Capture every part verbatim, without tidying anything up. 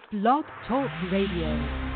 Blog Talk Radio.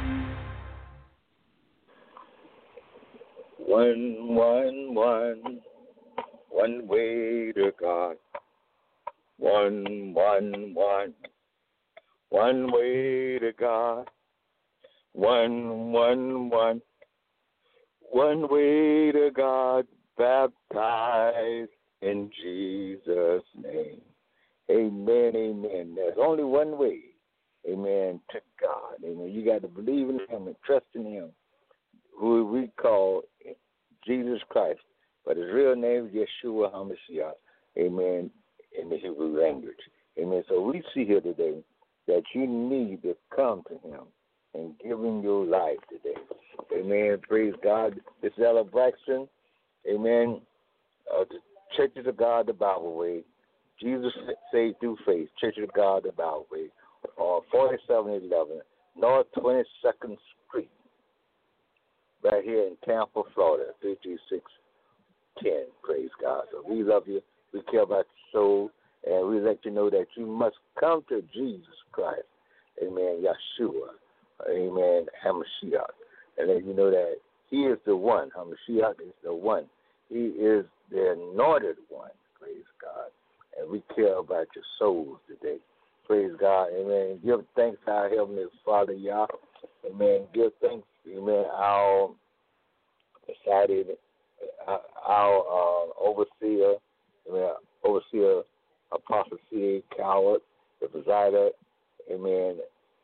One, one, one, one way to God. One, one, one, one way to God. One, one, one, one way to God. Baptized in Jesus' name. Amen, amen. There's only one way, amen, to God. Amen. You got to believe in Him and trust in Him, who we call Jesus Christ, but His real name is Yeshua HaMashiach, amen, in the Hebrew language. Amen. So we see here today that you need to come to Him and give Him your life today. Amen. Praise God. This is Ella Braxton. Amen. Uh, the Churches of God, the Bible Way. Jesus Saved Through Faith. Church of God, the Bible Way. Uh, forty-seven eleven North twenty-second Street. Right here in Tampa, Florida. three three six ten. Praise God. So we love you. We care about your soul. And we let you know that you must come to Jesus Christ. Amen. Yeshua. Amen. Hamashiach. And let you know that He is the one. Hamashiach is the one. He is the anointed one. Praise God. And we care about your souls today. Praise God. Amen. Give thanks to our Heavenly Father, Yah. Amen. Give thanks, amen, our society, our, our uh, overseer, amen, overseer, Apostle C A. Coward, the presider, amen,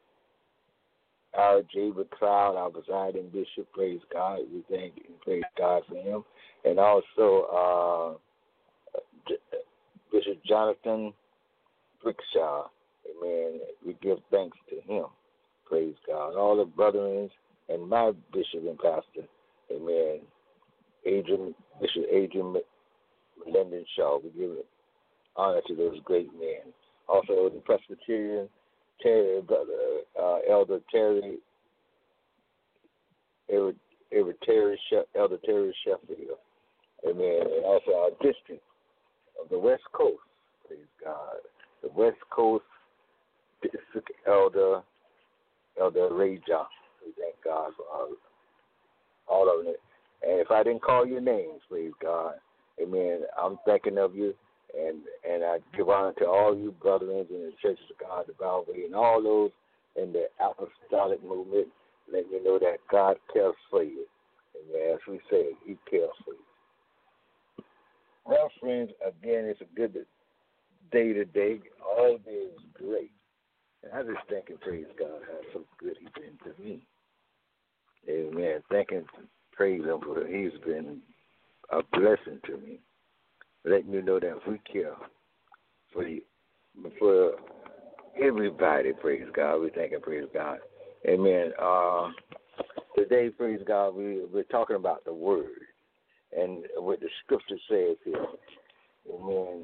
our J. McLeod, our presiding bishop, praise God. We thank and praise God for him. And also uh, Bishop Jonathan Brickshaw, amen. We give thanks to him, praise God. All the brethren and my bishop and pastor, amen, Adrian, Bishop Adrian Linden Shaw. We give honor to those great men. Also the Presbyterian Terry, brother, uh, Elder Terry, Elder, Elder Terry, Elder Terry Sheffield, amen. And also our district of the West Coast, praise God. The West Coast District Elder, Elder Ray Johnson. We thank God for all, all of it. And if I didn't call your names, praise God, amen, I'm thinking of you. And and I give honor to all you brethren in the Churches of God, the Bible Way, and all those in the apostolic movement. Let me know that God cares for you. And as we say, He cares for you. Well, friends, again, it's a good day today. All day is great. And I just thank and praise God how so good He's been to me. Amen. Thank and praise Him for He's been a blessing to me. Letting you know that we care for you, for everybody, praise God. We thank and praise God. Amen. Uh, today, praise God, we, we're talking about the Word and what the Scripture says here. Amen.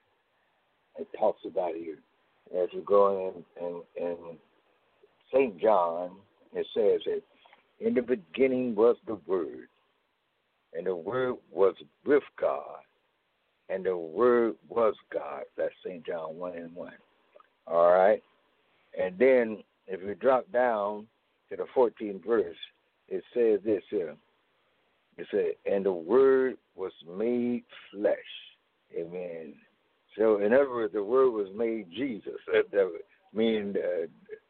It talks about here. As we go in, in, in Saint John, it says that in the beginning was the Word, and the Word was with God, and the Word was God. That's Saint John one and one. All right? And then if you drop down to the fourteenth verse, it says this here. It says, and the Word was made flesh. Amen. So in other words, the Word was made Jesus, meaning uh,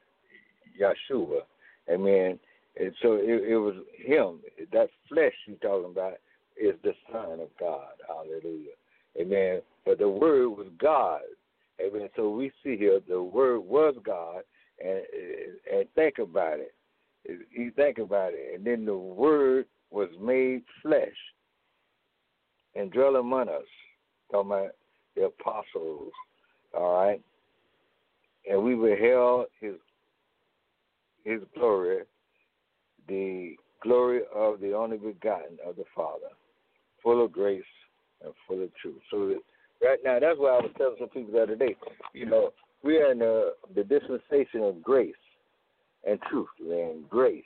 Yeshua. Amen. And so it, it was Him. That flesh you're talking about is the Son of God. Hallelujah. Amen. But the Word was God. Amen. So we see here the Word was God, and and think about it. You think about it, and then the Word was made flesh and dwelt among us. Talking about the apostles. All right, and we beheld His His glory, the glory of the only begotten of the Father, full of grace and full of truth. So right now, that's why I was telling some people the other day, you know, we are in the, the dispensation of grace and truth, man, grace.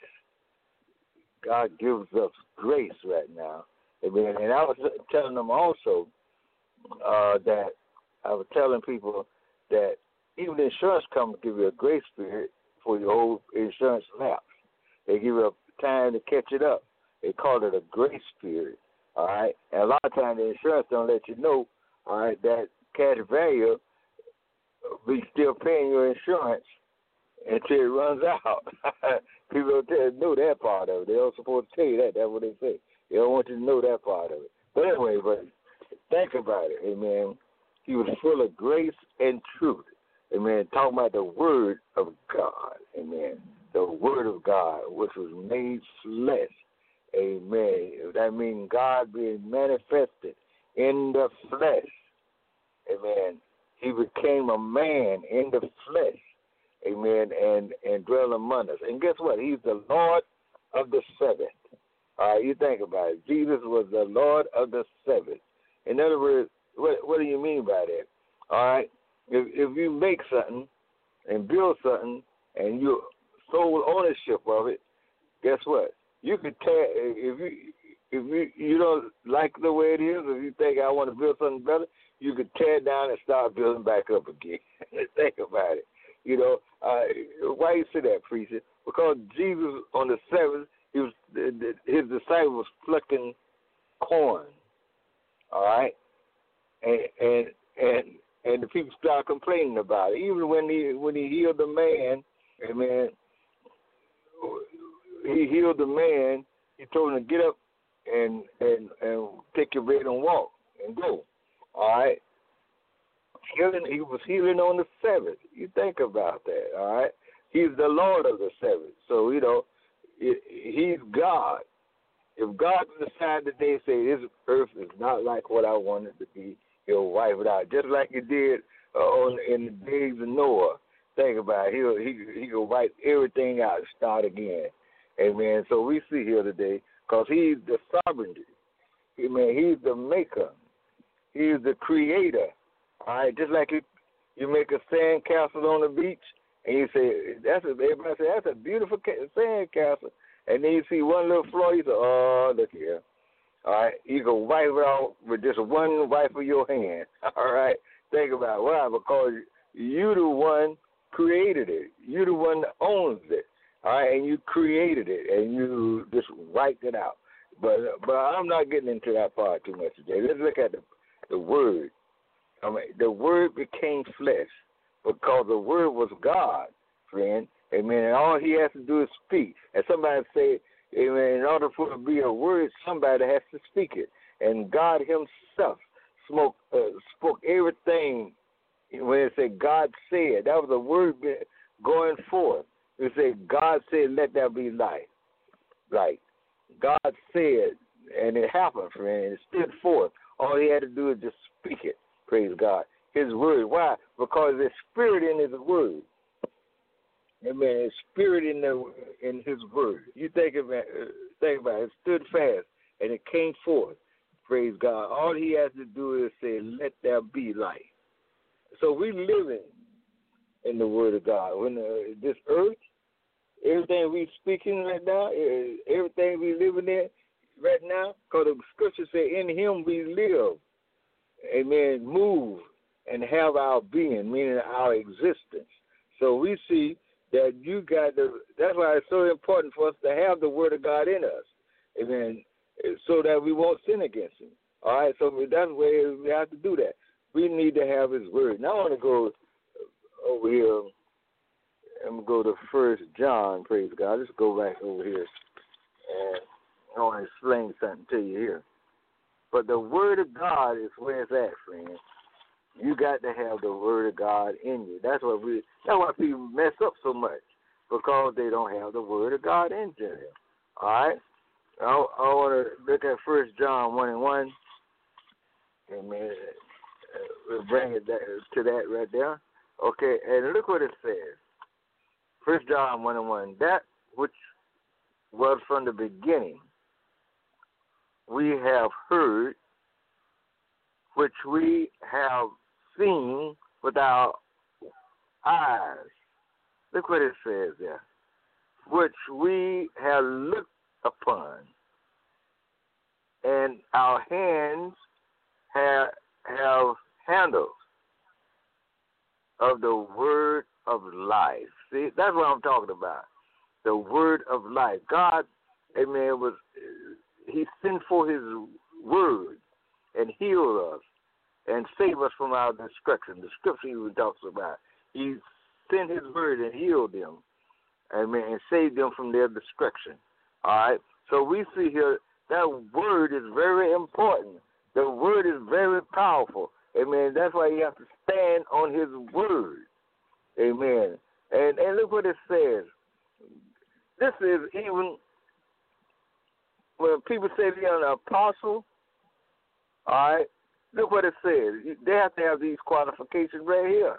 God gives us grace right now. Amen. And I was telling them also uh, that I was telling people that even the insurance company give you a grace period before your whole insurance lapse. They give you time to catch it up. They call it a grace period. All right, and a lot of times the insurance don't let you know. All right, that cash value be still paying your insurance until it runs out. People don't tell, know that part of it. They don't supposed to tell you that. That's what they say. They don't want you to know that part of it. But anyway, but think about it. Amen. He was full of grace and truth. Amen. Talking about the word of God. Amen. The word of God, which was made flesh. Amen. That means God being manifested in the flesh. Amen. He became a man in the flesh. Amen. And, and dwelt among us. And guess what? He's the Lord of the Sabbath. All right, you think about it. Jesus was the Lord of the Sabbath. In other words, what, what do you mean by that? All right, if, if you make something and build something and you sole ownership of it, guess what? You could tear if you if you you don't like the way it is. If you think I want to build something better, you could tear it down and start building back up again. Think about it. You know, uh, why you say that, preacher? Because Jesus on the seventh, he was his disciples was plucking corn. All right, and and and and the people started complaining about it. Even when he when he healed the man, amen. He healed the man. He told him to get up and and and take your bed and walk and go. All right. Healing. He was healing on the Sabbath. You think about that. All right. He's the Lord of the Sabbath. So you know, it, he's God. If God decided that they say this earth is not like what I want it to be, he'll wipe it out, just like he did uh, on in the days of Noah. Think about it. He'll he he will wipe everything out and start again. Amen. So we see here today, because he's the sovereignty. Amen. He's the maker. He's the creator. All right. Just like you, you make a sand castle on the beach, and you say that's a, everybody say that's a beautiful sand castle, and then you see one little flaw, you say, oh, look here. All right. You can wipe it out with just one wipe of your hand. All right. Think about it. Why? Because you the one created it. You the one that owns it. All right, and you created it, and you just wiped it out. But but I'm not getting into that part too much today. Let's look at the the word. I mean, the word became flesh because the word was God, friend. Amen. And all he has to do is speak. And somebody say, amen, in order for it to be a word, somebody has to speak it. And God himself spoke, uh, spoke everything. When it said God said, that was a word going forth. It said God said, let there be light. Right. God said, and it happened, friend. It stood forth. All he had to do is just speak it. Praise God. His word. Why? Because there's spirit in his word. Amen. There's spirit in the in his word. You think about it, think about it. It stood fast and it came forth. Praise God. All he has to do is say, let there be light. So we living in the word of God. When uh, this earth, everything we speaking right now, everything we living in right now, because the scripture say, in him we live, amen, move, and have our being, meaning our existence. So we see that you got the, that's why it's so important for us to have the word of God in us, amen, so that we won't sin against him. All right, so that's the way we have to do that. We need to have his word. Now I want to go over here. I'm going to go to First John, praise God. Let's go back over here. And I want to explain something to you here. But the word of God is where it's at, friend. You got to have the word of God in you. That's what we. That's why people mess up so much, because they don't have the word of God in them. All right? I, I want to look at First John one and one. Amen. We'll bring it to that right there. Okay, and look what it says. First John one and one. That which was from the beginning, we have heard, which we have seen with our eyes. Look what it says there. Which we have looked upon, and our hands have have handled of the word of life. See, that's what I'm talking about. The word of life. God, amen, was he sent for his word and healed us and saved us from our destruction. The scripture he talks about. He sent his word and healed them, amen, and saved them from their destruction. All right? So we see here that word is very important. The word is very powerful. Amen. That's why you have to stand on his word. Amen. And and look what it says. This is even when people say they're an apostle, all right, look what it says. They have to have these qualifications right here.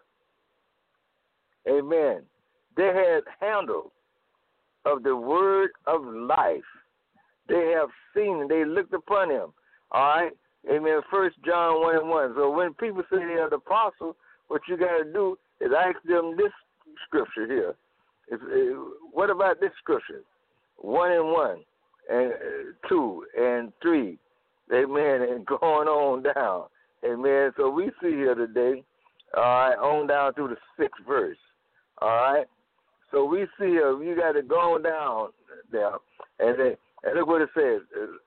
Amen. They had handle of the word of life. They have seen and they looked upon him. All right? Amen. First John one and one. So when people say they are the apostle, what you got to do is ask them this scripture here. It's, it, what about this scripture? One and one, and uh, two and three. Amen. And going on down. Amen. So we see here today, all right, on down through the sixth verse. All right. So we see here, you got to go on down there, and then and look what it says,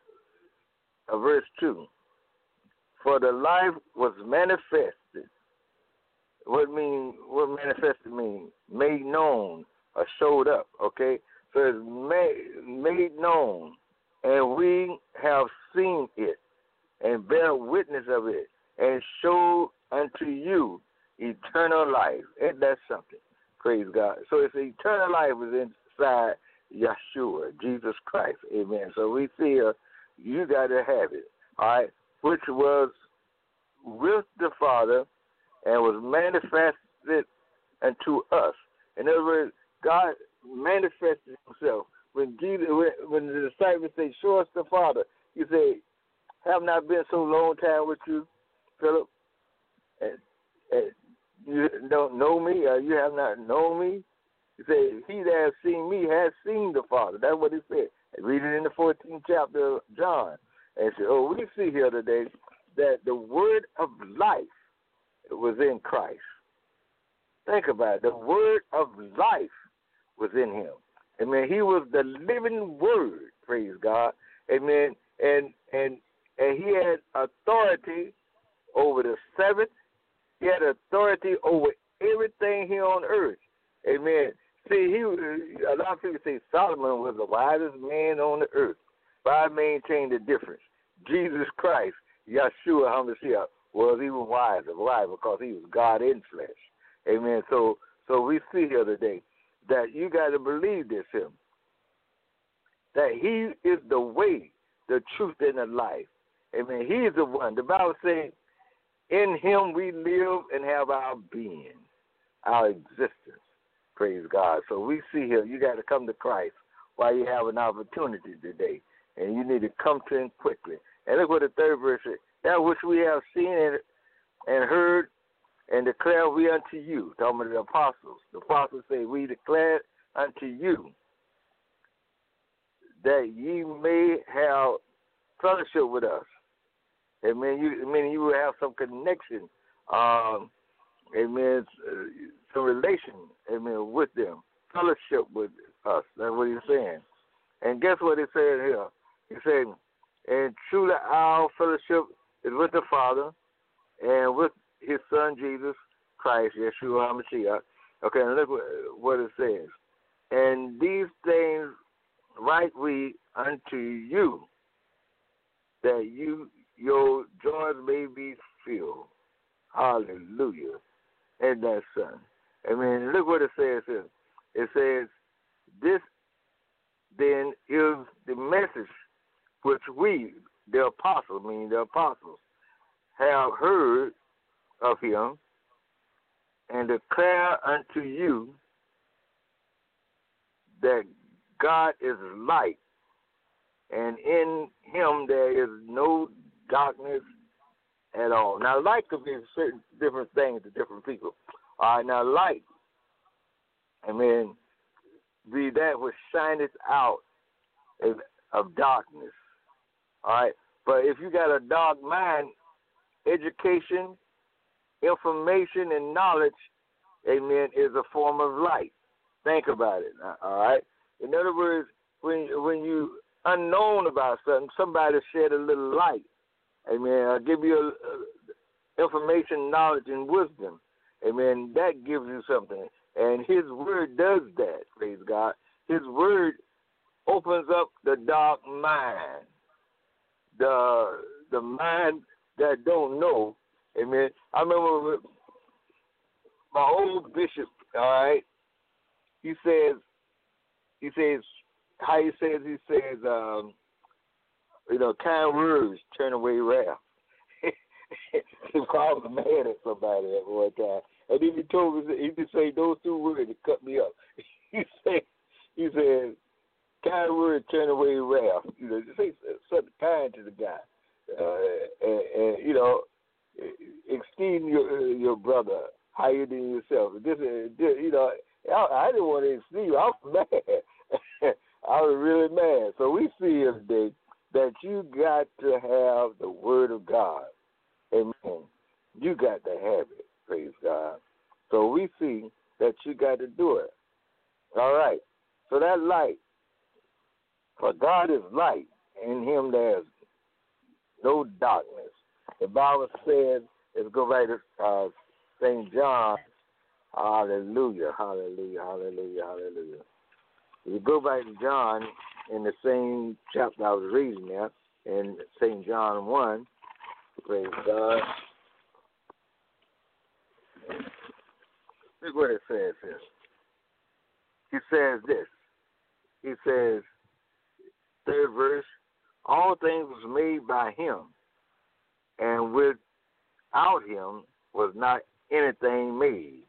uh, verse two. For the life was manifested. What mean? What manifested mean? Made known or showed up. Okay, so it's made made known, and we have seen it, and bear witness of it, and show unto you eternal life. Ain't that something? Praise God. So it's eternal life is inside Yeshua, Jesus Christ. Amen. So we see here, you got to have it. All right, which was with the Father and was manifested unto us. In other words, God manifested himself. When Jesus, when the disciples say, show us the Father, you say, have not been so long time with you, Philip, and, and you don't know me, or you have not known me. He said, he that has seen me has seen the Father. That's what he said. Read it in the fourteenth chapter of John. And so, oh, we see here today that the word of life was in Christ. Think about it. The word of life was in him. Amen. He was the living word, praise God. Amen. And and and he had authority over the seventh. He had authority over everything here on earth. Amen. See, he a lot of people say Solomon was the wisest man on the earth, but I maintain the difference. Jesus Christ, Yeshua HaMashiach, was even wiser. Why? Because he was God in flesh. Amen. So so we see here today that you got to believe this him. That he is the way, the truth, and the life. Amen. He is the one. The Bible says, in him we live and have our being, our existence. Praise God. So we see here, you got to come to Christ while you have an opportunity today. And you need to come to him quickly. And look what the third verse says. That which we have seen and, and heard and declare we unto you. Talking about the apostles. The apostles say, we declare unto you that ye may have fellowship with us. Amen. You, meaning you will have some connection, um, amen, some relation, amen, with them. Fellowship with us. That's what he's saying. And guess what he said here? He said, and truly our fellowship is with the Father and with his Son, Jesus Christ, Yeshua HaMashiach. Okay, and look what, what it says. And these things write we unto you, that you your joys may be filled. Hallelujah. And that son. I mean, look what it says here. It says, this then is the message which we, the apostles, meaning the apostles, have heard of him and declare unto you that God is light, and in him there is no darkness at all. Now, light could be certain different things to different people. All right, now light, I mean, be that which shineth out of, of darkness. All right, but if you got a dark mind, education, information, and knowledge amen, is a form of light. Think about it, all right? In other words, when when you unknown about something, somebody shed a little light, amen, I'll give you a, a information, knowledge, and wisdom, amen, that gives you something. And his word does that, praise God. His word opens up the dark mind, the the mind that don't know, amen. I remember my old bishop, all right, he says, he says, how he says, he says, um, you know, kind words turn away wrath. He called a man at somebody at one time. And then he told me, he just say those two words to cut me up. He said, he said, kind words turn away wrath. You know, just say something kind to the guy. Uh, and, and, you know, esteem your your brother higher than yourself. This, this you know, I, I didn't want to esteem you. I was mad. I was really mad. So we see today that you got to have the word of God. Amen. You got to have it. Praise God. So we see that you got to do it. All right. So that light, for God is light, in him there's no darkness. The Bible says, let's go back to uh, Saint John. Hallelujah, hallelujah, hallelujah, hallelujah. If you go back to John in the same chapter I was reading there, in Saint John one, praise God. Look what it says here. He says this. He says, third verse, all things was made by him, and without him was not anything made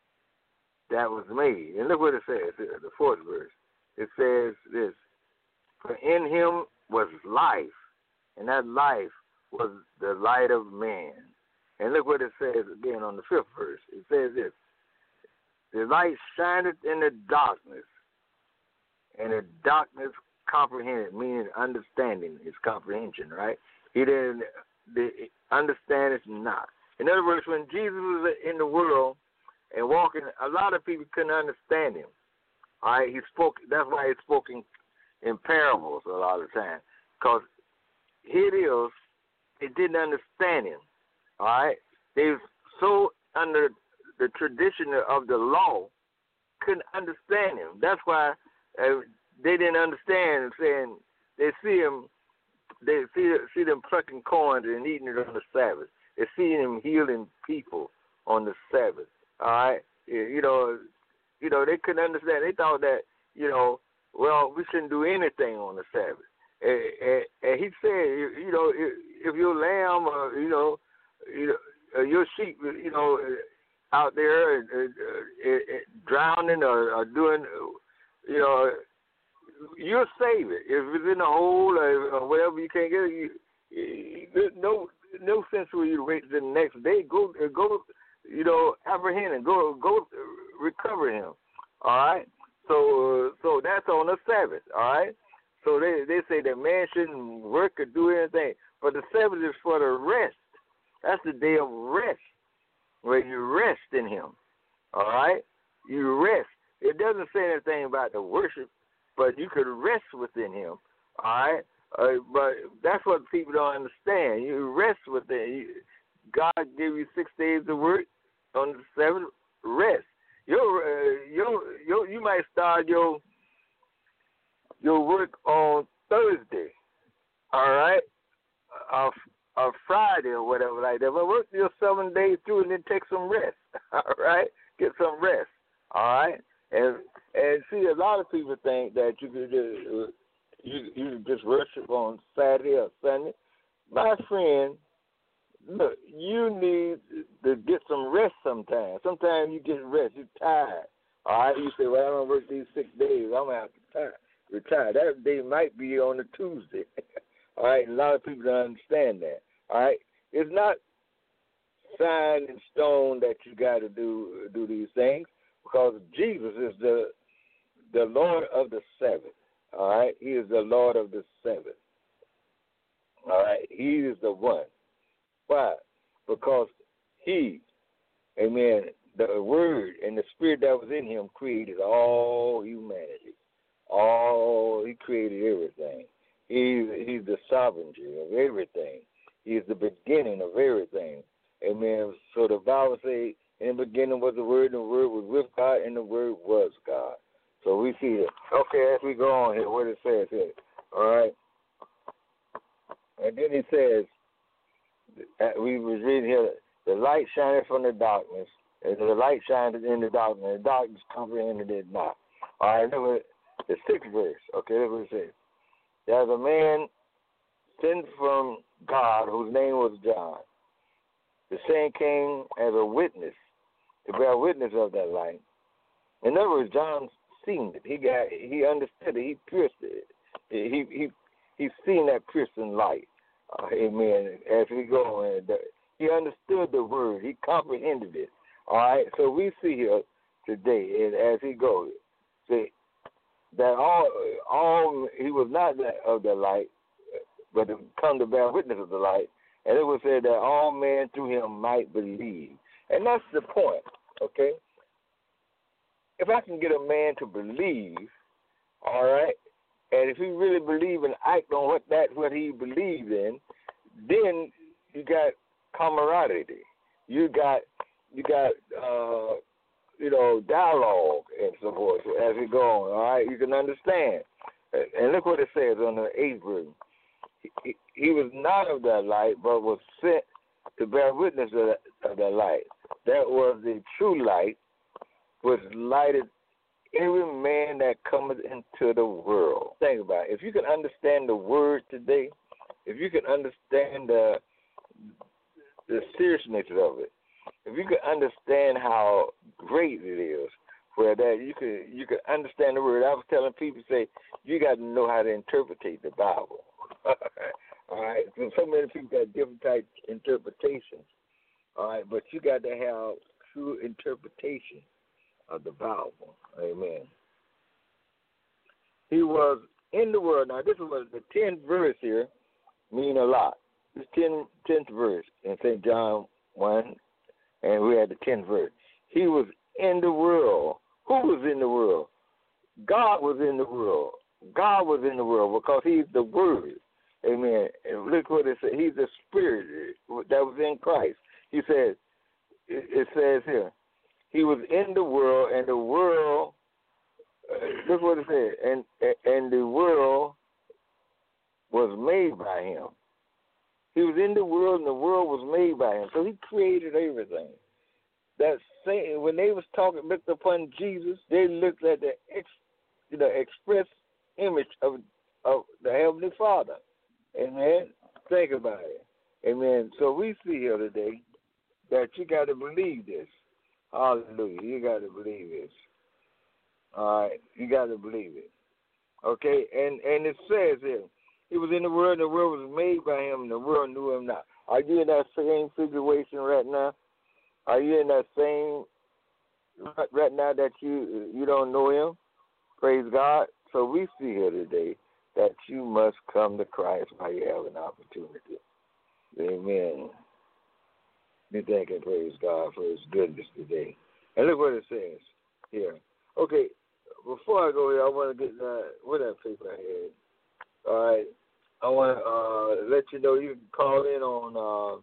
that was made. And look what it says here, the fourth verse. It says this, for in him was life, and that life was the light of man. And look what it says again on the fifth verse. It says this, the light shineth in the darkness, and the darkness comprehended, meaning understanding is comprehension, right? He didn't the, understand it not. In other words, when Jesus was in the world and walking, a lot of people couldn't understand him. All right, he spoke. That's why he spoke in, in parables a lot of the time, because here it is, they didn't understand him. All right, they were so under the tradition of the law, couldn't understand him. That's why uh, they didn't understand. Saying they see him, they see see them plucking corn and eating it on the Sabbath. They see him healing people on the Sabbath. All right, you know, you know they couldn't understand. They thought that, you know, well, we shouldn't do anything on the Sabbath. And, and, and he said, you know, if your lamb, or, you know, you know, your sheep, you know, out there uh, uh, uh, drowning or, or doing, you know, you'll save it. If it's in a hole or, or whatever, you can't get it. You, you, there's no no sense for you to wait till the next day. Go go, you know, apprehend him. Go go recover him. All right. So uh, so that's on the Sabbath. All right. So they they say that man shouldn't work or do anything, but the Sabbath is for the rest. That's the day of rest, where you rest in him. All right? You rest. It doesn't say anything about the worship, but you could rest within him. All right? Uh, but that's what people don't understand. You rest within you, God gave you six days to work. On the seventh, rest. Your, uh, your, your, you might start your your work on Thursday. All right? Uh, or Friday or whatever like that. But work your seven days through and then take some rest. All right? Get some rest. All right? And and see, a lot of people think that you could just, you, you just worship on Saturday or Sunday. My friend, look, you need to get some rest sometimes. Sometimes you get rest. You're tired. All right? You say, well, I'm going to work these six days. I'm going to have to retire. retire. That day might be on a Tuesday. All right, a lot of people don't understand that. All right, it's not signed in stone that you got to do do these things, because Jesus is the the Lord of the Sabbath. All right, he is the Lord of the Sabbath. All right, he is the one. Why? Because he, amen, the word and the spirit that was in him created all humanity. All he created everything. He's he's the sovereignty of everything. He's the beginning of everything. Amen. So the Bible says, in the beginning was the Word, and the Word was with God, and the Word was God. So we see it. Okay, as we go on here, what it says here. All right. And then he says, we was reading here, the light shineth from the darkness, and the light shined in the darkness, and the darkness comprehended it not. All right, look at the sixth verse. Okay, look what it says. There's a man sent from God whose name was John. The same came as a witness to bear witness of that light. In other words, John seen it. He got, he understood it. He pierced it. He he he seen that piercing light. Uh, amen. As we go on, he understood the word. He comprehended it. All right. So we see here today, and as he goes, see that all all he was not that of the light, but to come to bear witness of the light. And it was said that all men through him might believe. And that's the point, okay? If I can get a man to believe, all right, and if he really believe and act on what that what he believed in, then you got camaraderie. You got you got uh, you know, dialogue and so forth as we go on, all right? You can understand. And look what it says on the eighth verse. He, he was not of that light, but was sent to bear witness of that, of that light. That was the true light, which lighted every man that cometh into the world. Think about it. If you can understand the word today, if you can understand the the seriousness of it, if you can understand how great it is, where that you could you could understand the word. I was telling people, say you got to know how to interpret the Bible. All right, so so many people got different types of interpretations. All right, but you got to have true interpretation of the Bible. Amen. He was in the world. Now this was the tenth verse here, mean a lot. This ten, tenth verse in Saint John one, and we had the tenth verse. He was in the world. Who was in the world? God was in the world. God was in the world because he's the Word. Amen. And look what it says. He's the Spirit that was in Christ. He says, it says here, he was in the world, and the world, uh, look what it says, and, and the world was made by him. He was in the world, and the world was made by him. So he created everything. That same, when they was talking, looked upon Jesus, they looked at the ex, you know, express image of of the Heavenly Father. Amen. Think about it. Amen. So we see here today that you got to believe this. Hallelujah. You got to believe this. All right. You got to believe it. Okay. And and it says here, he was in the world, and the world was made by him, and the world knew him not. Are you in that same situation right now? Are you in that same right now that you you don't know him? Praise God. So we see here today that you must come to Christ while you have an opportunity. Amen. We thank and praise God for his goodness today. And look what it says here. Okay, before I go here, I want to get that, what that paper I had. All right. I want to uh, let you know you can call in on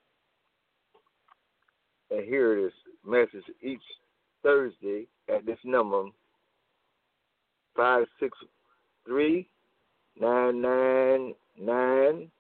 uh, and hear this message each Thursday at this number, five six three, nine nine nine,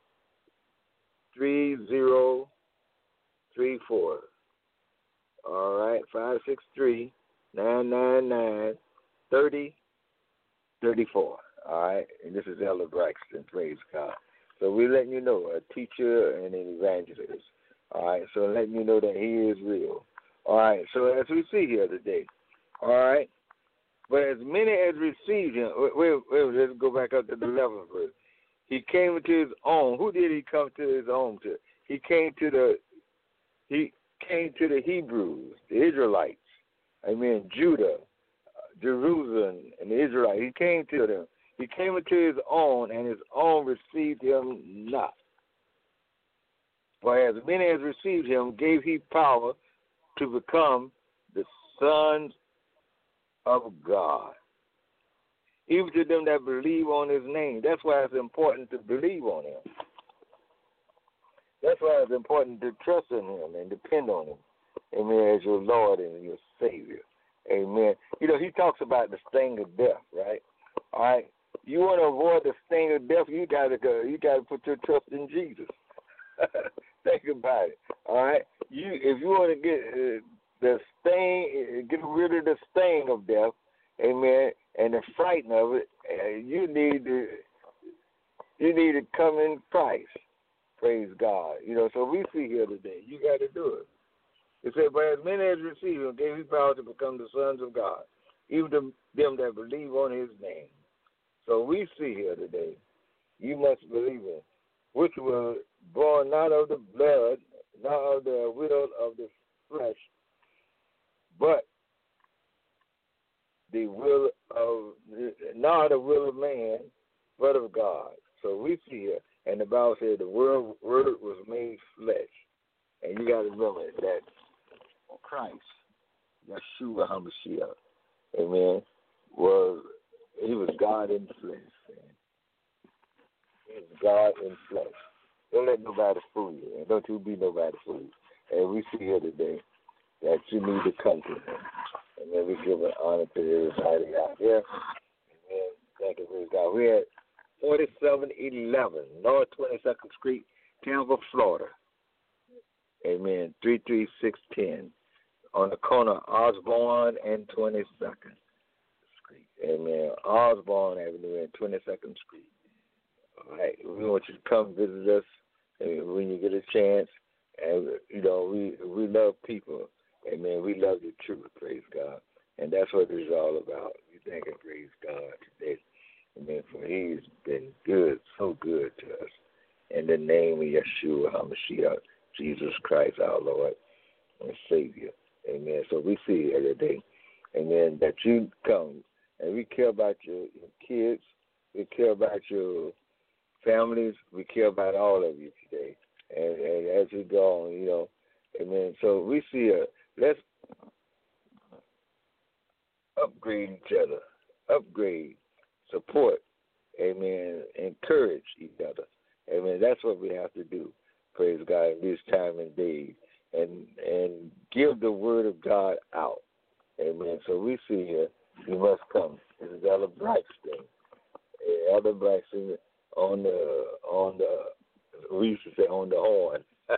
three zero three four. All right, five six three, nine nine nine, thirty thirty-four. All right, and this is Elder Braxton, praise God. So we're letting you know, a teacher and an evangelist. All right, so letting you know that he is real. All right, so as we see here today, all right, but as many as received him, wait, wait, wait, let's go back up to the eleventh verse. He came to his own. Who did he come to his own to? He came to the, he came to the Hebrews, the Israelites. Amen. Judah, Jerusalem, and the Israelites. He came to them. He came into his own, and his own received him not. For as many as received him, gave he power to become the sons of God. Even to them that believe on his name. That's why it's important to believe on him. That's why it's important to trust in him and depend on him. Amen. As your Lord and your Savior. Amen. You know, he talks about the sting of death, right? All right. You want to avoid the sting of death, you gotta go, you gotta put your trust in Jesus. Think about it. All right. You if you want to get uh, the sting, get rid of the sting of death, amen, and the fright of it, uh, you need to you need to come in Christ. Praise God. You know, so we see here today, you got to do it. It said, but as many as receive him, gave he power to become the sons of God, even to them that believe on his name. So we see here today, you must believe in, which were born not of the blood, not of the will of the flesh, but the will of, not the will of man, but of God. So we see here, and the Bible said the word, word was made flesh. And you got to remember that Christ, Yeshua HaMashiach, amen, was, he was God in flesh. Man. He was God in flesh. Don't let nobody fool you, and don't you be nobody fool you. And we see here today that you need to come to him. And then we give an honor to everybody out there. Amen. Thank you, praise God. We're at forty-seven eleven North twenty-second Street, Tampa, Florida. Amen. three three six one zero on the corner of Osborne and twenty-second Street. Amen. Osborne Avenue and twenty-second Street. All right. We want you to come visit us when you get a chance. And, you know, we we love people. Amen. We love the truth. Praise God. And that's what it's all about. We thank and praise God today. Amen. For he's been good, so good to us. In the name of Yeshua HaMashiach, Jesus Christ, our Lord and Savior. Amen. So we see every day, amen, that you come and we care about your, your kids, we care about your families, we care about all of you today. And, and as we go on, you know, amen. So we see a, let's upgrade each other, upgrade, support, amen, encourage each other. Amen. That's what we have to do. Praise God in this time and days. And and give the word of God out. Amen. So we see here, you must come. This is Elder Braxton. Elder Braxton on the, on the, we used to say on the horn. but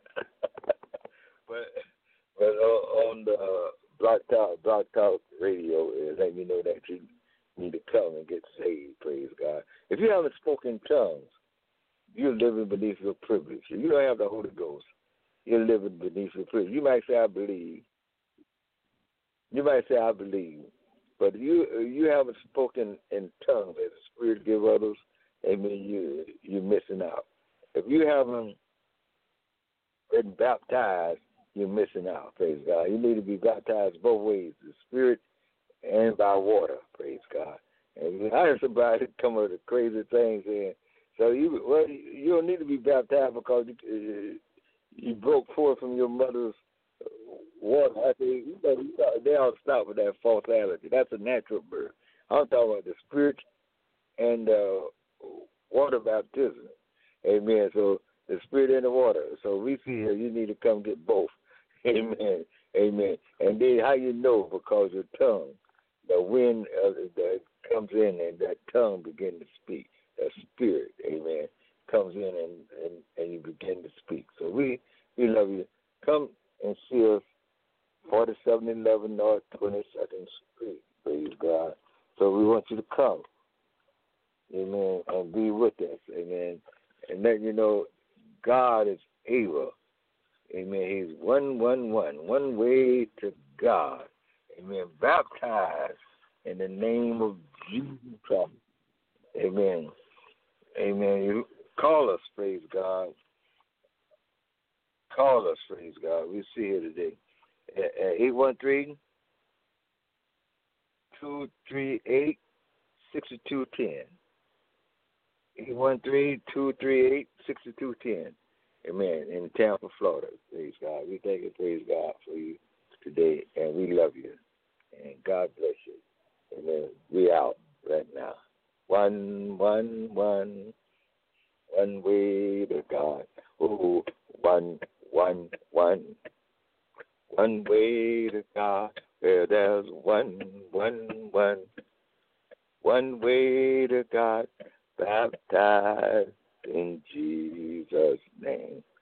but on the Block Talk, Block Talk Radio, let me know that you need to come and get saved. Praise God. If you haven't spoken tongues, you're living beneath your privilege. If you don't have the Holy Ghost, you're living beneath your privilege. You might say, I believe. You might say, I believe. But you you haven't spoken in tongues as the Spirit give others, amen, you, you're missing out. If you haven't been baptized, you're missing out, praise God. You need to be baptized both ways, the Spirit and by water, praise God. And I heard somebody come up with crazy things saying, so you well, you don't need to be baptized because you, uh, you broke forth from your mother's water. I think you know, you know, they all stop with that falsality. That's a natural birth. I'm talking about the spirit and uh, water baptism. Amen. So the spirit and the water. So we see here you need to come get both. Amen. Amen. And then how you know? Because your tongue, the wind uh, that comes in and that tongue begin to speak. That spirit, amen, comes in and, and, and you begin to speak. So we, we love you. Come and see us, forty-seven eleven North twenty-second Street. Praise God. So we want you to come, amen, and be with us, amen, and let you know God is able, amen. He's one, one, one, one way to God, amen. Baptized in the name of Jesus Christ, amen. Amen. You call us, praise God. Call us, praise God. We see here today at eight one three, two three eight, six two one zero. eight one three, two three eight, six two one zero. Amen. In Tampa, Florida. Praise God. We thank and praise God for you today, and we love you. And God bless you. Amen. We out right now. One, one, one, one way to God. Oh, one, one, one. One way to God. Where there's one, one, one. One way to God. Baptized in Jesus' name.